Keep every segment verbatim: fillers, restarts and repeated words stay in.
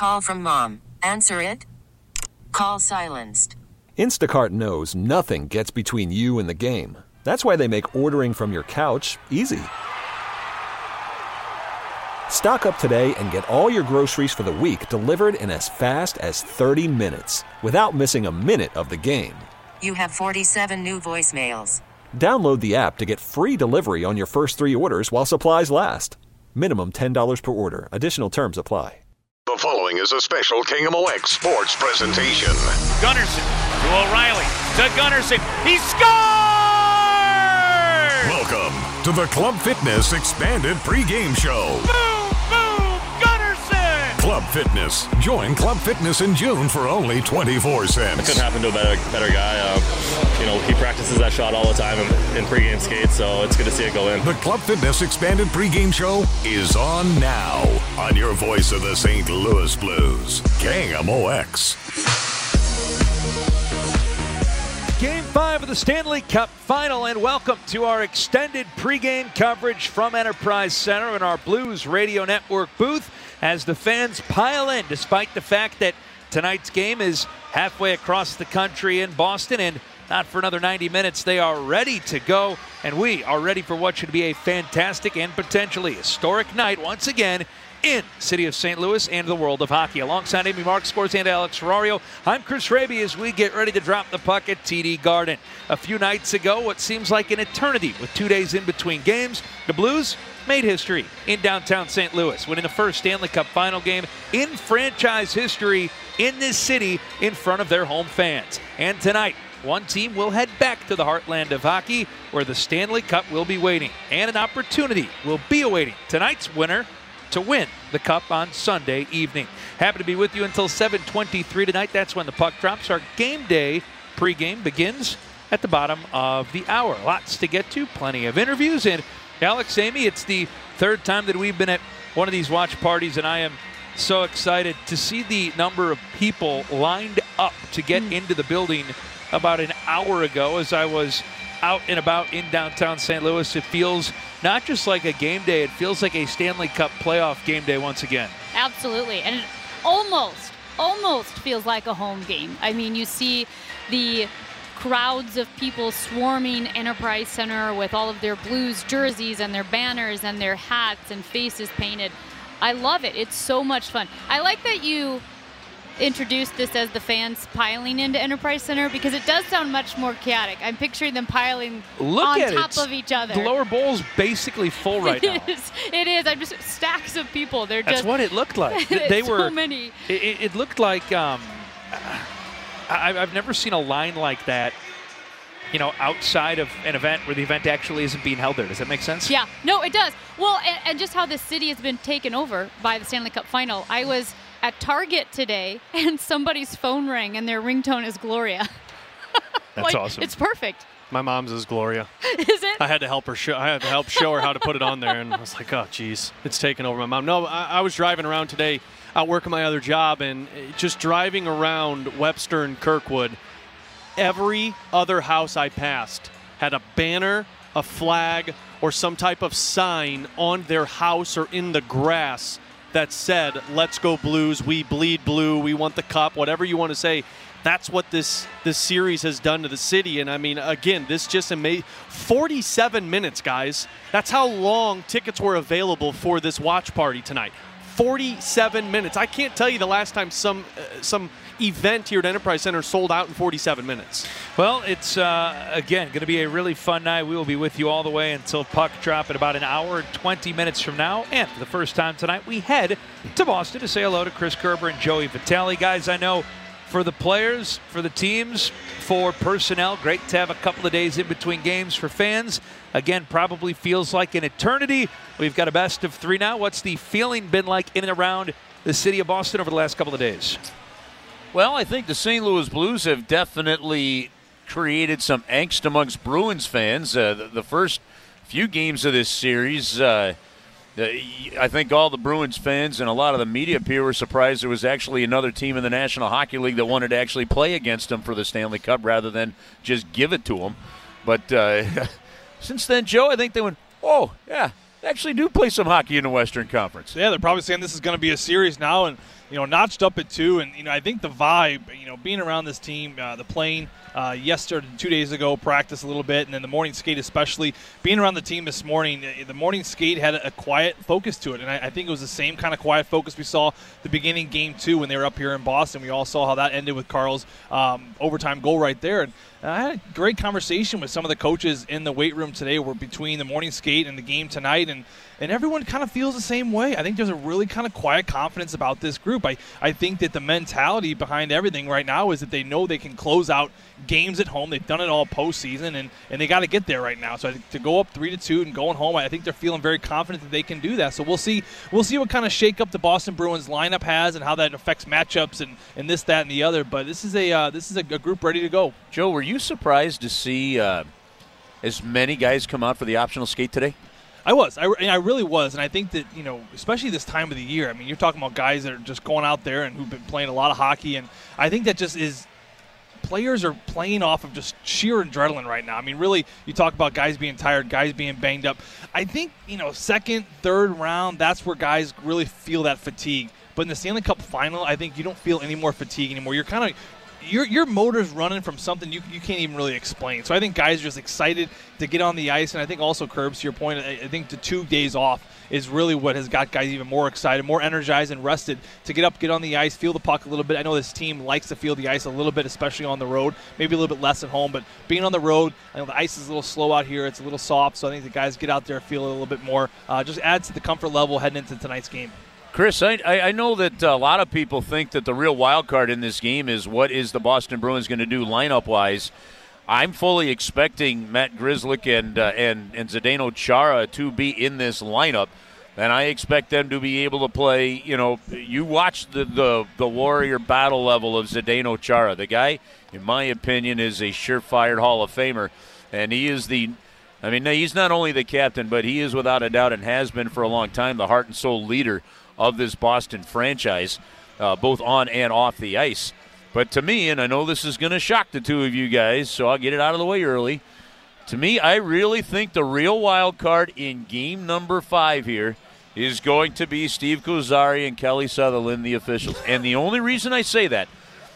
Call from mom. Answer it. Call silenced. Instacart knows nothing gets between you and the game. That's why they make ordering from your couch easy. Stock up today and get all your groceries for the week delivered in as fast as thirty minutes without missing a minute of the game. You have forty-seven new voicemails. Download the app to get free delivery on your first three orders while supplies last. Minimum ten dollars per order. Additional terms apply. The following is a special K M O X sports presentation. Gunnarsson to O'Reilly to Gunnarsson. He scores! Welcome to the Club Fitness Expanded Pregame Show. Boom, boom, Gunnarsson! Club Fitness. Join Club Fitness in June for only twenty-four cents. It couldn't happen to a better, better guy. Uh, you know, he practices that shot all the time in, in pregame skates, so it's good to see it go in. The Club Fitness Expanded Pregame Show is on now on your voice of the Saint Louis Blues, K M O X. Game five of the Stanley Cup Final, and welcome to our extended pregame coverage from Enterprise Center in our Blues Radio Network booth as the fans pile in, despite the fact that tonight's game is halfway across the country in Boston, and not for another ninety minutes. They are ready to go, and we are ready for what should be a fantastic and potentially historic night once again in the city of Saint Louis and the world of hockey. Alongside Amy Mark Scores and Alex Ferrario, I'm Chris Raby as we get ready to drop the puck at T D Garden. A few nights ago, what seems like an eternity with two days in between games, the Blues made history in downtown Saint Louis, winning the first Stanley Cup Final game in franchise history in this city in front of their home fans. And tonight, one team will head back to the heartland of hockey where the Stanley Cup will be waiting, and an opportunity will be awaiting tonight's winner to win the Cup on Sunday evening. Happy to be with you until seven twenty-three tonight. That's when the puck drops. Our game day pregame begins at the bottom of the hour. Lots to get to, plenty of interviews. And Alex, Amy, it's the third time that we've been at one of these watch parties, and I am so excited to see the number of people lined up to get mm. into the building about an hour ago as I was out and about in downtown Saint Louis. It feels not just like a game day, it feels like a Stanley Cup playoff game day once again. Absolutely, and it almost, almost feels like a home game. I mean, you see the crowds of people swarming Enterprise Center with all of their Blues jerseys and their banners and their hats and faces painted. I love it. It's so much fun. I like that you introduced this as the fans piling into Enterprise Center because it does sound much more chaotic. I'm picturing them piling Look on at top it. of each other. The lower bowl's basically full right now. It is. It is. I'm just stacks of people. They're That's just. what it looked like. It's They so were. many. It, it looked like. Um, I, I've never seen a line like that, you know, outside of an event where the event actually isn't being held there. Does that make sense? Yeah. No, it does. Well, and, and just how the city has been taken over by the Stanley Cup Final. I was at Target today, and somebody's phone rang, and their ringtone is Gloria. That's like, awesome. It's perfect. My mom's is Gloria. Is it? I had to help her. Show, I had to help show her how to put it on there, and I was like, "Oh, geez, it's taken over my mom." No, I, I was driving around today, out working my other job, and just driving around Webster and Kirkwood. Every other house I passed had a banner, a flag, or some type of sign on their house or in the grass that said, "Let's go Blues, we bleed blue, we want the cup," whatever you want to say. That's what this this series has done to the city. And, I mean, again, this just amazing. forty-seven minutes, guys. That's how long tickets were available for this watch party tonight. forty-seven minutes. I can't tell you the last time some uh, some event here at Enterprise Center sold out in forty-seven minutes. Well, it's, uh, again, going to be a really fun night. We will be with you all the way until puck drop in about an hour and twenty minutes from now. And for the first time tonight, we head to Boston to say hello to Chris Kerber and Joey Vitale. Guys, I know for the players, for the teams, for personnel, great to have a couple of days in between games. For fans, again, probably feels like an eternity. We've got a best of three now. What's the feeling been like in and around the city of Boston over the last couple of days? Well, I think the Saint Louis Blues have definitely created some angst amongst Bruins fans. Uh, the, the first few games of this series, uh, the, I think all the Bruins fans and a lot of the media up here were surprised there was actually another team in the National Hockey League that wanted to actually play against them for the Stanley Cup rather than just give it to them. But uh, since then, Joe, I think they went, oh, yeah, they actually do play some hockey in the Western Conference. Yeah, they're probably saying this is going to be a series now, and you know, notched up at two. And, you know, I think the vibe, you know, being around this team, uh, the plane uh, yesterday, two days ago, practice a little bit, and then the morning skate especially, being around the team this morning, the morning skate had a, a quiet focus to it. And I, I think it was the same kind of quiet focus we saw the beginning game two when they were up here in Boston. We all saw how that ended with Carl's um, overtime goal right there. And I had a great conversation with some of the coaches in the weight room today. We're between the morning skate and the game tonight, and and everyone kind of feels the same way. I think there's a really kind of quiet confidence about this group. I, I think that the mentality behind everything right now is that they know they can close out games at home. They've done it all postseason, and, and they got to get there right now. So I think to go up three to two and going home, I think they're feeling very confident that they can do that. So we'll see we'll see what kind of shakeup the Boston Bruins lineup has and how that affects matchups and, and this, that, and the other. But this is a uh, this is a, a group ready to go. Joe, were you surprised to see uh, as many guys come out for the optional skate today? I was. I, I really was. And I think that, you know, especially this time of the year, I mean, you're talking about guys that are just going out there and who've been playing a lot of hockey. And I think that just is – players are playing off of just sheer adrenaline right now. I mean, really, you talk about guys being tired, guys being banged up. I think, you know, second, third round, that's where guys really feel that fatigue. But in the Stanley Cup final, I think you don't feel any more fatigue anymore. You're kind of – Your your motor's running from something you you can't even really explain. So I think guys are just excited to get on the ice, and I think also, Curbs, to your point, I, I think the two days off is really what has got guys even more excited, more energized and rested to get up, get on the ice, feel the puck a little bit. I know this team likes to feel the ice a little bit, especially on the road, maybe a little bit less at home, but being on the road, I know the ice is a little slow out here. It's a little soft, so I think the guys get out there, feel it a little bit more. Uh, just adds to the comfort level heading into tonight's game. Chris, I, I know that a lot of people think that the real wild card in this game is what is the Boston Bruins going to do lineup-wise. I'm fully expecting Matt Grzelcyk and uh, and and Zdeno Chara to be in this lineup, and I expect them to be able to play. You know, you watch the the, the warrior battle level of Zdeno Chara. The guy, in my opinion, is a surefire Hall of Famer, and he is the. I mean, he's not only the captain, but he is without a doubt and has been for a long time the heart and soul leader of this Boston franchise, uh, both on and off the ice. But to me, and I know this is going to shock the two of you guys, so I'll get it out of the way early. To me, I really think the real wild card in game number five here is going to be Steve Kozari and Kelly Sutherland, the officials. And the only reason I say that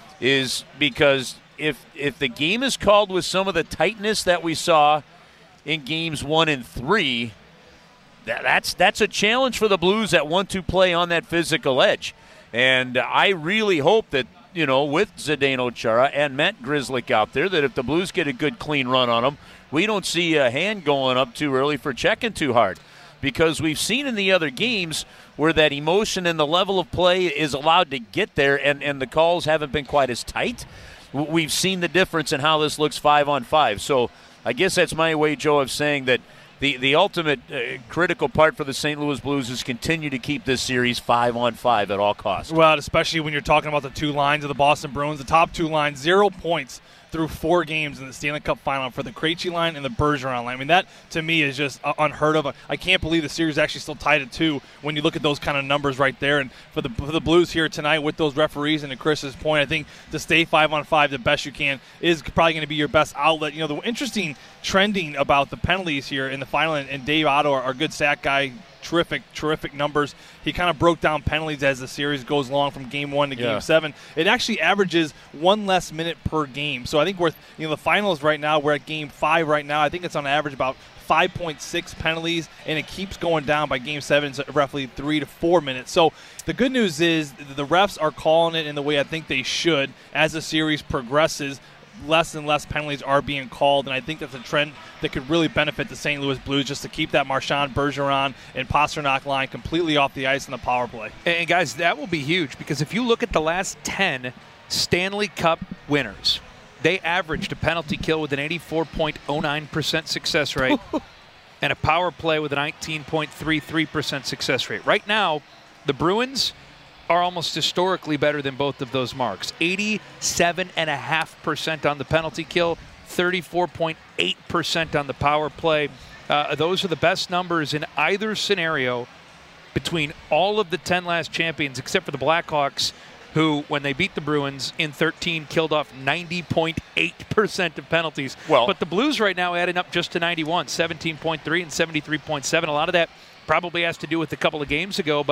is because if if the game is called with some of the tightness that we saw in games one and three, that, that's that's a challenge for the Blues that want to play on that physical edge. And I really hope that, you know, with Zdeno Chara and Matt Grzelcyk out there, that if the Blues get a good clean run on them, we don't see a hand going up too early for checking too hard. Because we've seen in the other games where that emotion and the level of play is allowed to get there and, and the calls haven't been quite as tight. We've seen the difference in how this looks five on five. So I guess that's my way, Joe, of saying that the, the ultimate uh, critical part for the Saint Louis Blues is continue to keep this series five on five at all costs. Well, especially when you're talking about the two lines of the Boston Bruins, the top two lines, zero points through four games in the Stanley Cup final for the Krejci line and the Bergeron line. I mean, that, to me, is just uh, unheard of. I can't believe the series is actually still tied at two when you look at those kind of numbers right there. And for the, for the Blues here tonight with those referees, and to Chris's point, I think to stay five on five the best you can is probably going to be your best outlet. You know, the interesting trending about the penalties here in the final, and, and Dave Otto, our, our good stat guy, terrific, terrific numbers. He kind of broke down penalties as the series goes along from game one to game yeah. seven. It actually averages one less minute per game. So I think we're, you know, the finals right now, we're at game five right now. I think it's on average about five point six penalties, and it keeps going down by game seven, so roughly three to four minutes. So the good news is the refs are calling it in the way I think they should as the series progresses. Less and less penalties are being called, and I think that's a trend that could really benefit the Saint Louis Blues, just to keep that Marchand, Bergeron, and Pastrnak line completely off the ice in the power play. And, guys, that will be huge, because if you look at the last ten Stanley Cup winners, they averaged a penalty kill with an eighty-four point oh nine percent success rate and a power play with a nineteen point three three percent success rate. Right now, the Bruins are almost historically better than both of those marks. eighty-seven point five percent on the penalty kill, thirty-four point eight percent on the power play. Uh, those are the best numbers in either scenario between all of the ten last champions, except for the Blackhawks, who, when they beat the Bruins in thirteen, killed off ninety point eight percent of penalties. Well, but the Blues right now adding up just to ninety-one, seventeen point three and seventy-three point seven. A lot of that probably has to do with a couple of games ago, but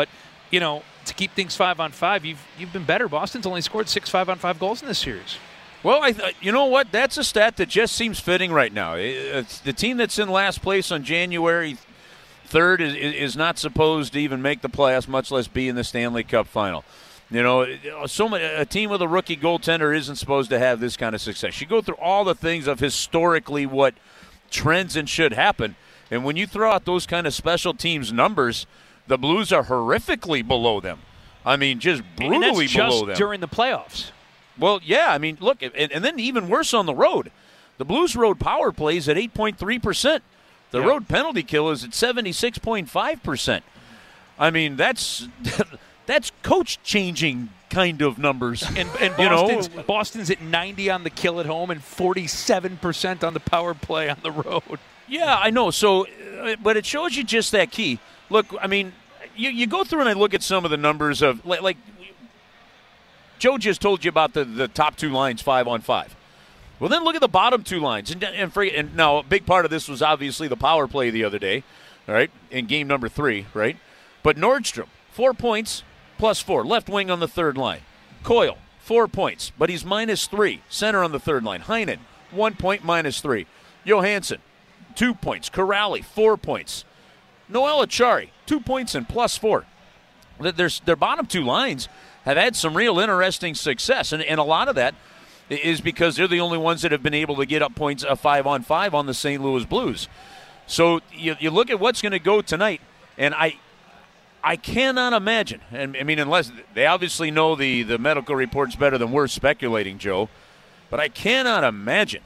you know, to keep things five on five, you've you've been better. Boston's only scored six five on five goals in this series. Well, I th- you know what? That's a stat that just seems fitting right now. It's the team that's in last place on January third is, is not supposed to even make the playoffs, much less be in the Stanley Cup final. You know, so many, a team with a rookie goaltender isn't supposed to have this kind of success. You go through all the things of historically what trends and should happen, and when you throw out those kind of special teams numbers, the Blues are horrifically below them. I mean, just brutally and that's below just them. During the playoffs. Well, yeah, I mean, look, and, and then even worse on the road. The Blues' road power play is at eight point three percent. The yeah. road penalty kill is at seventy-six point five percent. I mean, that's that's coach-changing kind of numbers. And, and you Boston's, know? Boston's at ninety on the kill at home and forty-seven percent on the power play on the road. Yeah, I know. So, uh, but it shows you just that key. Look, I mean, you, you go through and I look at some of the numbers of, like, like Joe just told you about the, the top two lines five on five. Well, then look at the bottom two lines. And, and, for, and now a big part of this was obviously the power play the other day, all right, in game number three, right? But Nordstrom, four points, plus four. Left wing on the third line. Coyle, four points, but he's minus three. Center on the third line. Heinen, one point, minus three. Johansson, two points. Corrali, four points. Noel Acciari, two points and plus four. There's, their bottom two lines have had some real interesting success, and, and a lot of that is because they're the only ones that have been able to get up points a five on five on the Saint Louis Blues. So you, you look at what's going to go tonight, and I I cannot imagine, and I mean, unless they obviously know the, the medical reports better than we're speculating, Joe, but I cannot imagine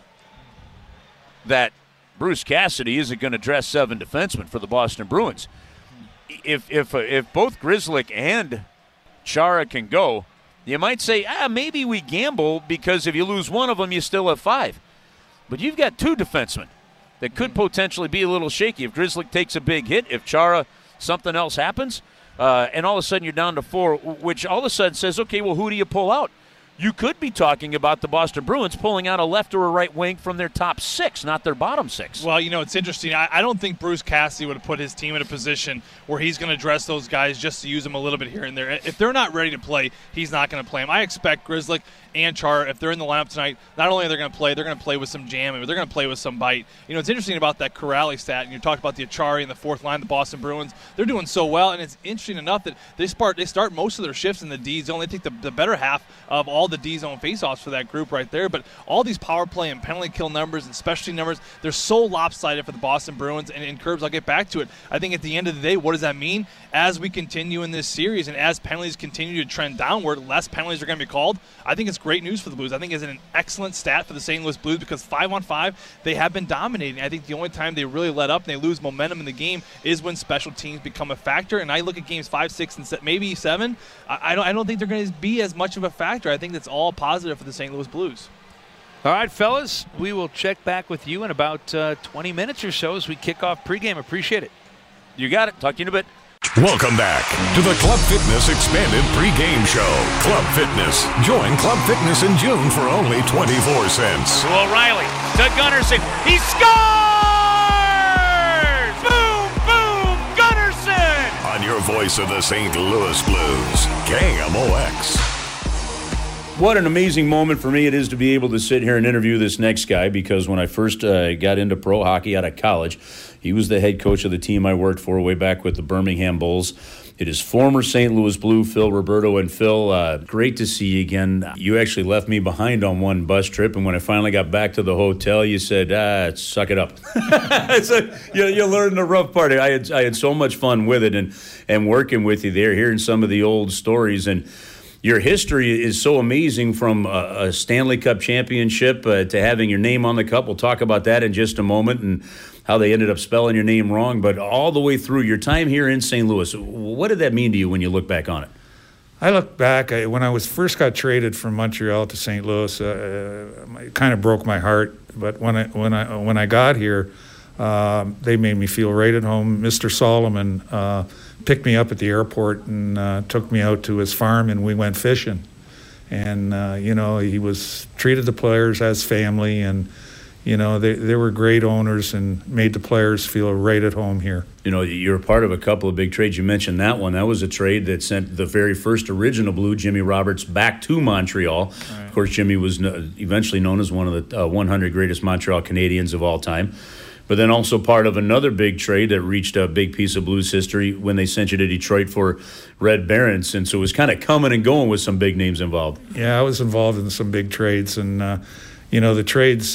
that Bruce Cassidy isn't going to dress seven defensemen for the Boston Bruins. If if if both Grzelcyk and Chara can go, you might say, ah, maybe we gamble because if you lose one of them, you still have five. But you've got two defensemen that could potentially be a little shaky. If Grzelcyk takes a big hit, if Chara, something else happens, uh, and all of a sudden you're down to four, which all of a sudden says, okay, well, who do you pull out? You could be talking about the Boston Bruins pulling out a left or a right wing from their top six, not their bottom six. Well, you know, it's interesting. I, I don't think Bruce Cassidy would have put his team in a position where he's going to dress those guys just to use them a little bit here and there. If they're not ready to play, he's not going to play them. I expect Grzelcyk and Chara, if they're in the lineup tonight, not only are they going to play, they're going to play with some jamming, but they're going to play with some bite. You know, it's interesting about that Corrali stat, and you talked about the Acciari in the fourth line, the Boston Bruins. They're doing so well, and it's interesting enough that they start they start most of their shifts in the D zone. They take the, the better half of all the D zone faceoffs for that group right there. But all these power play and penalty kill numbers and specialty numbers, they're so lopsided for the Boston Bruins. And in Curbs, I'll get back to it. I think at the end of the day, what does that mean? As we continue in this series and as penalties continue to trend downward, less penalties are going to be called. I think it's great news for the Blues. I think it's an excellent stat for the Saint Louis Blues because five on five, they have been dominating. I think the only time they really let up and they lose momentum in the game is when special teams become a factor. And I look at games five, six, and seven, maybe seven. I, I don't. I don't think they're going to be as much of a factor. I think that's all positive for the Saint Louis Blues. All right, fellas, we will check back with you in about uh, twenty minutes or so as we kick off pregame. Appreciate it. You got it. Talk to you in a bit. Welcome back to the Club Fitness Expanded Pre-Game Show. Club Fitness. Join Club Fitness in June for only twenty-four cents. To O'Reilly. To Gunnarsson. He scores! Boom, boom, Gunnarsson! On your voice of the Saint Louis Blues, K M O X. What an amazing moment for me it is to be able to sit here and interview this next guy, because when I first uh, got into pro hockey out of college, he was the head coach of the team I worked for way back with the Birmingham Bulls. It is former Saint Louis Blue, Phil Roberto. And Phil, uh, great to see you again. You actually left me behind on one bus trip, and when I finally got back to the hotel, you said, ah, suck it up. So, you, you learned the rough part. I had, I had so much fun with it and, and working with you there, hearing some of the old stories. And your history is so amazing, from a, a Stanley Cup championship uh, to having your name on the cup. We'll talk about that in just a moment and how they ended up spelling your name wrong. But all the way through your time here in Saint Louis, what did that mean to you when you look back on it? I look back, I, when I was first got traded from Montreal to Saint Louis, uh, it kind of broke my heart. But when I when I when I got here, uh, they made me feel right at home. Mister Solomon uh, picked me up at the airport and uh, took me out to his farm, and we went fishing. And uh, you know, he was treated the players as family, and you know, they, they were great owners and made the players feel right at home here. You know, you're part of a couple of big trades. You mentioned that one. That was a trade that sent the very first original Blue, Jimmy Roberts, back to Montreal. Right. Of course, Jimmy was no, eventually known as one of the uh, one hundred greatest Montreal Canadiens of all time. But then also part of another big trade that reached a big piece of Blues history when they sent you to Detroit for Red Barons. And so it was kind of coming and going with some big names involved. Yeah, I was involved in some big trades. And, uh, you know, the trades,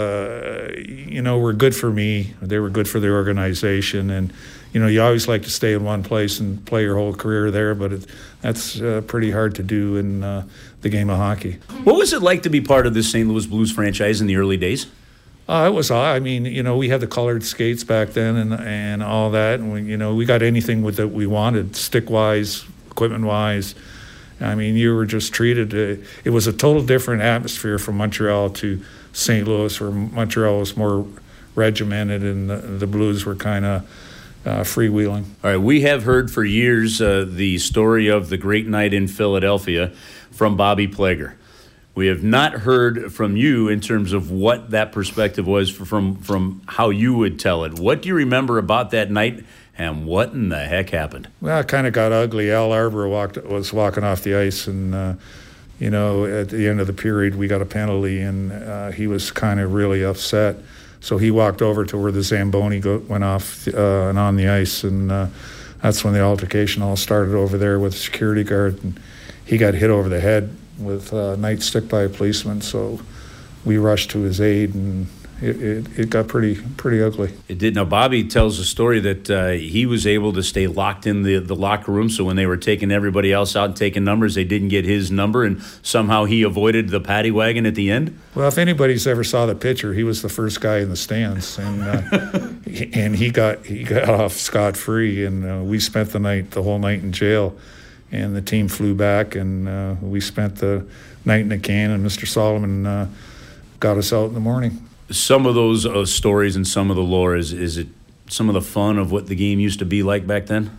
uh, you know, were good for me. They were good for the organization. And, you know, you always like to stay in one place and play your whole career there. But it, that's uh, pretty hard to do in uh, the game of hockey. What was it like to be part of this Saint Louis Blues franchise in the early days? Uh, it was, I mean, you know, we had the colored skates back then and and all that. And, we, you know, we got anything with that we wanted, stick-wise, equipment-wise. I mean, you were just treated, uh, it was a total different atmosphere from Montreal to Saint Louis, where Montreal was more regimented and the, the Blues were kind of uh, freewheeling. All right, we have heard for years uh, the story of the great night in Philadelphia from Bobby Plager. We have not heard from you in terms of what that perspective was from from how you would tell it. What do you remember about that night, and what in the heck happened? Well, it kind of got ugly. Al Arbour walked, was walking off the ice, and, uh, you know, at the end of the period, we got a penalty, and uh, he was kind of really upset. So he walked over to where the Zamboni go, went off uh, and on the ice, and uh, that's when the altercation all started over there with the security guard, and he got hit over the head with a nightstick by a policeman, so we rushed to his aid, and it, it, it got pretty pretty ugly. It did. Now, Bobby tells a story that uh, he was able to stay locked in the, the locker room, so when they were taking everybody else out and taking numbers, they didn't get his number, and somehow he avoided the paddy wagon at the end? Well, if anybody's ever saw the picture, he was the first guy in the stands, and uh, and he got, he got off scot-free, and uh, we spent the night, the whole night in jail. And the team flew back, and uh, we spent the night in a can, and Mister Solomon uh, got us out in the morning. Some of those uh, stories and some of the lore, is is it some of the fun of what the game used to be like back then?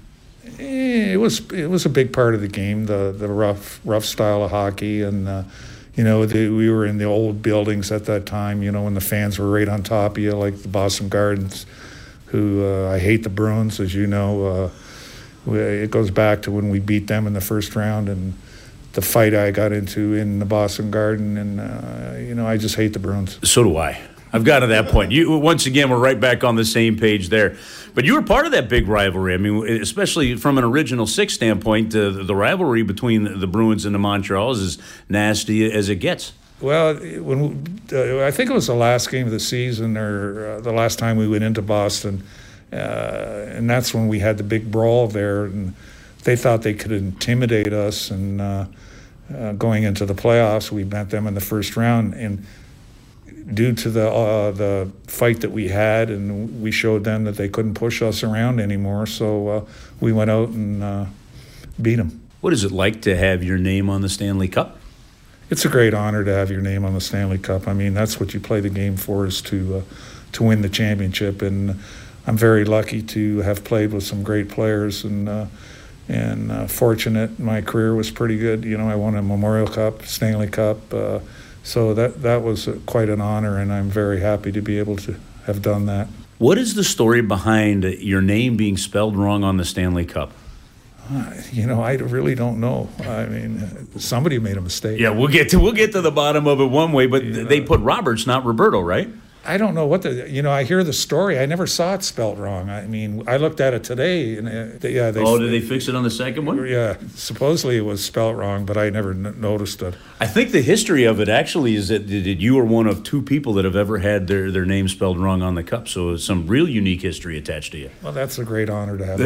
It was it was a big part of the game, the the rough rough style of hockey, and uh, you know the, we were in the old buildings at that time. You know, when the fans were right on top of you, like the Boston Gardens, who uh, I hate the Bruins, as you know. Uh, It goes back to when we beat them in the first round and the fight I got into in the Boston Garden. And, uh, you know, I just hate the Bruins. So do I. I've got to that point. You Once again, we're right back on the same page there. But you were part of that big rivalry. I mean, especially from an Original Six standpoint, uh, the rivalry between the Bruins and the Montreals is as nasty as it gets. Well, when we, uh, I think it was the last game of the season or uh, the last time we went into Boston. Uh, and that's when we had the big brawl there, and they thought they could intimidate us. And uh, uh, going into the playoffs, we met them in the first round, and due to the uh, the fight that we had, and we showed them that they couldn't push us around anymore. So uh, we went out and uh, beat them. What is it like to have your name on the Stanley Cup? It's a great honor to have your name on the Stanley Cup. I mean, that's what you play the game for, is to uh, to win the championship. And I'm very lucky to have played with some great players, and uh, and uh, fortunate. My career was pretty good. You know, I won a Memorial Cup, Stanley Cup, uh, so that that was quite an honor, and I'm very happy to be able to have done that. What is the story behind your name being spelled wrong on the Stanley Cup? Uh, you know, I really don't know. I mean, somebody made a mistake. Yeah, we'll get to we'll get to the bottom of it one way, but yeah. They put Roberts, not Roberto, right? I don't know what the, you know, I hear the story. I never saw it spelled wrong. I mean, I looked at it today, and uh, they, yeah, they. Oh, did they fix it on the second one? Yeah, supposedly it was spelled wrong, but I never n- noticed it. I think the history of it actually is that, that you are one of two people that have ever had their, their name spelled wrong on the cup. So it's some real unique history attached to you. Well, that's a great honor to have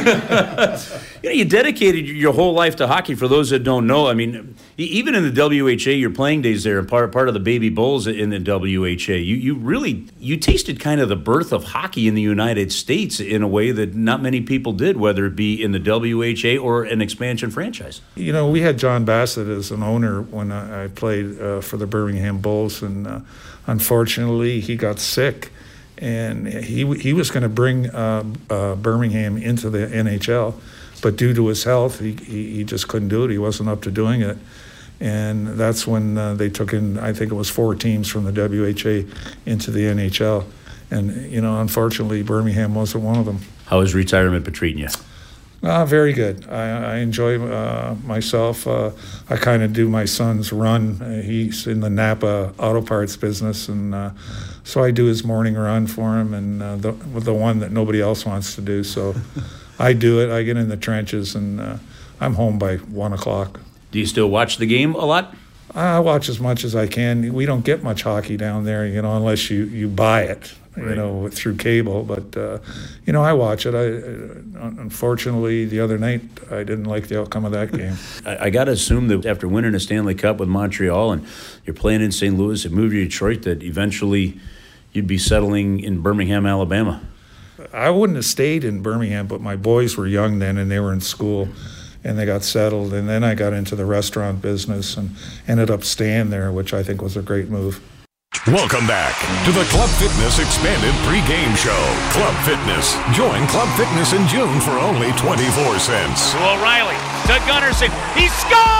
that. You know, you dedicated your whole life to hockey. For those that don't know, I mean, even in the W H A, your playing days there, and part part of the Baby Bulls in the W H A, you you really you tasted kind of the birth of hockey in the United States in a way that not many people did, whether it be in the W H A or an expansion franchise. You know, we had John Bassett as an owner when I, I played uh, for the Birmingham Bulls, and uh, unfortunately he got sick, and he he was going to bring uh, uh, Birmingham into the N H L, but due to his health, he, he he just couldn't do it. He wasn't up to doing it. And that's when uh, they took in, I think it was four teams from the W H A into the N H L. And, you know, unfortunately, Birmingham wasn't one of them. How is retirement been treating you? Uh, very good. I, I enjoy uh, myself. Uh, I kind of do my son's run. Uh, he's in the Napa auto parts business, and uh, so I do his morning run for him, and uh, the, the one that nobody else wants to do. So I do it. I get in the trenches, and uh, I'm home by one o'clock. Do you still watch the game a lot? I watch as much as I can. We don't get much hockey down there, you know, unless you, you buy it, you right. know, through cable. But, uh, you know, I watch it. I uh, Unfortunately, the other night, I didn't like the outcome of that game. I, I got to assume that after winning a Stanley Cup with Montreal and you're playing in Saint Louis and moved to Detroit, that eventually you'd be settling in Birmingham, Alabama. I wouldn't have stayed in Birmingham, but my boys were young then and they were in school. And they got settled, and then I got into the restaurant business and ended up staying there, which I think was a great move. Welcome back to the Club Fitness Expanded Pre-Game Show. Club Fitness. Join Club Fitness in June for only twenty-four cents. To O'Reilly, to Gunnarsson. He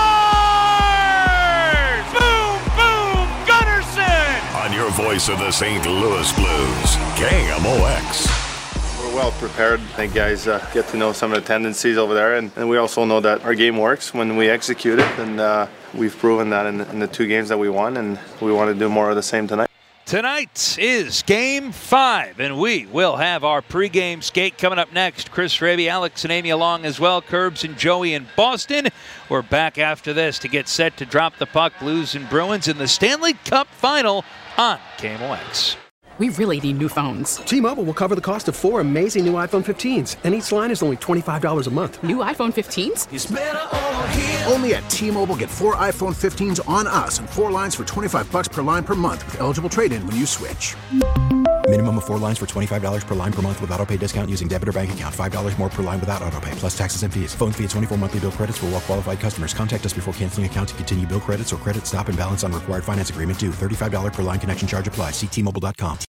scores! Boom, boom, Gunnarsson! On your voice of the Saint Louis Blues, K M O X. Well prepared. I think guys uh, get to know some of the tendencies over there, and, and we also know that our game works when we execute it, and uh, we've proven that in, in the two games that we won, and we want to do more of the same tonight. Tonight is Game five, and we will have our pregame skate coming up next. Chris Raby, Alex and Amy along as well. Curbs and Joey in Boston. We're back after this to get set to drop the puck. Blues and Bruins in the Stanley Cup Final on K M O X. We really need new phones. T-Mobile will cover the cost of four amazing new iPhone fifteens, and each line is only twenty-five dollars a month. New iPhone fifteens? It's better over here. Only at T-Mobile, get four iPhone fifteens on us and four lines for twenty-five dollars per line per month with eligible trade-in when you switch. Minimum of four lines for twenty-five dollars per line per month with autopay discount using debit or bank account. five dollars more per line without autopay, plus taxes and fees. Phone fee at twenty-four monthly bill credits for well-qualified customers. Contact us before canceling account to continue bill credits or credit stop and balance on required finance agreement due. thirty-five dollars per line connection charge applies. See T Mobile dot com.